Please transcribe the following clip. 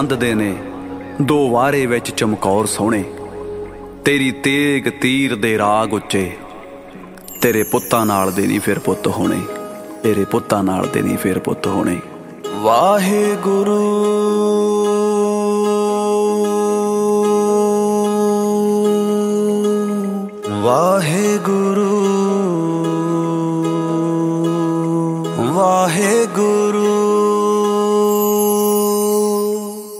ਦੇ ਨੇ ਦੋ ਵਾਰੇ ਵਿੱਚ ਚਮਕੌਰ ਸੋਹਣੇ, ਤੇਰੀ ਤੇਗ ਤੀਰ ਦੇ ਰਾਗ ਉੱਚੇ, ਤੇਰੇ ਪੁੱਤਾਂ ਨਾਲ ਦੇ ਨਹੀਂ ਫਿਰ ਪੁੱਤ ਹੋਣੇ, ਤੇਰੇ ਪੁੱਤਾਂ ਨਾਲ ਦੇ ਨਹੀਂ ਫਿਰ ਪੁੱਤ ਹੋਣੇ। ਵਾਹਿਗੁਰੂ ਵਾਹਿਗੁਰੂ ਵਾਹਿਗੁਰੂ